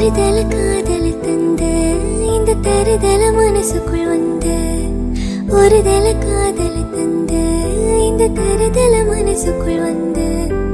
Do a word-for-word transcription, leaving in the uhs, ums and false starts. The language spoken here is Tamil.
தருதல காதல் தந்த இந்த தருதல மனசுக்குள் வந்து ஒரு தல காதல் தந்த இந்த தருதல மனசுக்குள் வந்து